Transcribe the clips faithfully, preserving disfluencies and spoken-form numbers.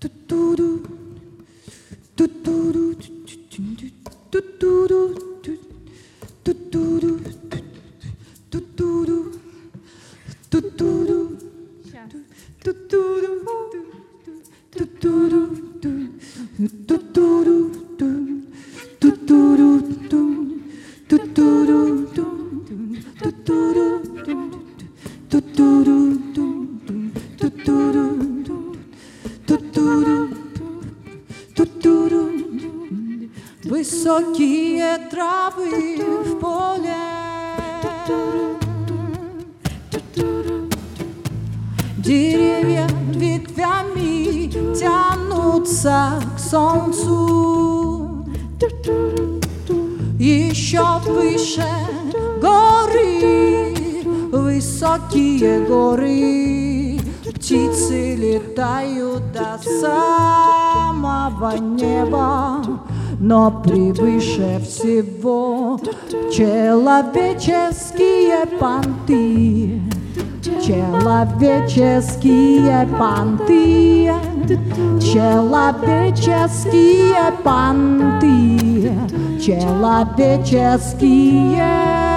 Высокие травы в поле, деревья ветвями тянутся к солнцу. Еще выше горы, высокие горы, птицы летают до самого неба. Но превыше всего человеческие понты, человеческие понты, человеческие понты, человеческие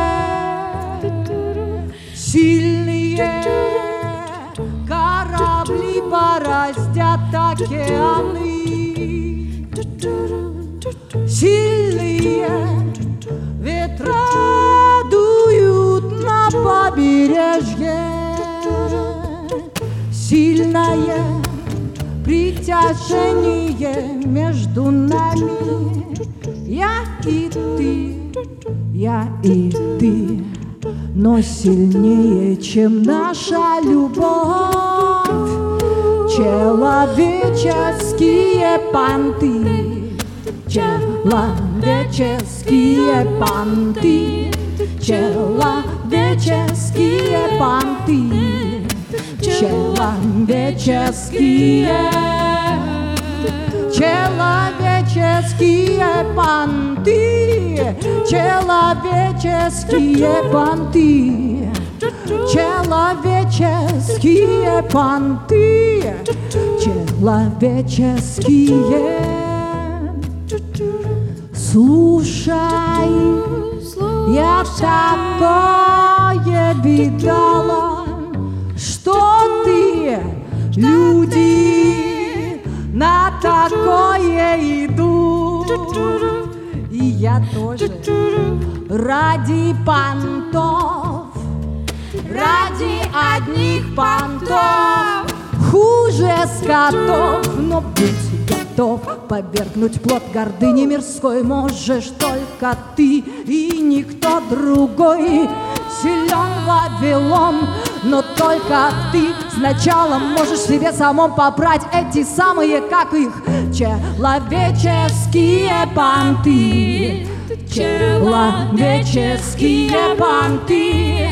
сильные корабли бороздят океаны. Сильные ветра дуют на побережье, сильное притяжение между нами. Я и ты, я и ты, но сильнее, чем наша любовь, человеческие понты. Человеческие понты, человеческие понты, человеческие, человеческие понты, человеческие понты, человеческие понты, человеческие. Слушай, я такое видала, что ты, люди на такое идут. И я тоже ради понтов, ради одних понтов, хуже скотов, но будь готов повергнуть плод гордыни мирской. Можешь только ты и никто другой. Силен Вавилон, но только ты сначала можешь себе самом попрать эти самые, как их, человеческие понты, человеческие понты,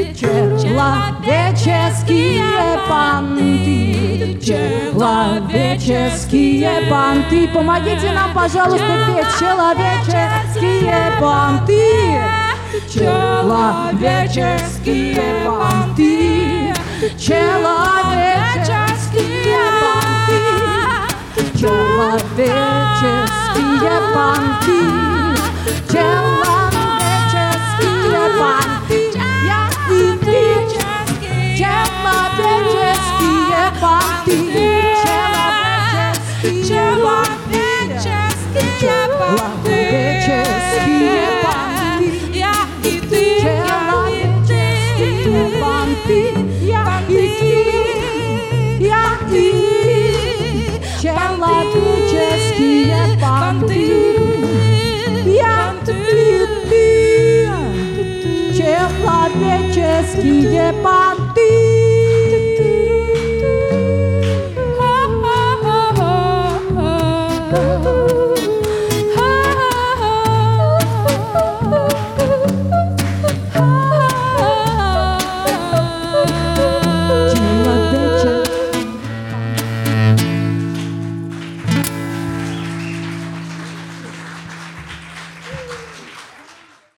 человеческие понты, человеческие понты. Помогите нам, пожалуйста, петь человеческие понты, человеческие понты, человеческие понты, человеческие понты, человеческие понты. Я и ты, человеческие понты, человеческие понты, человеческие понты. Я и ты, человеческие понты, я и ты, я и человеческие понты, я и ты, человеческие понты.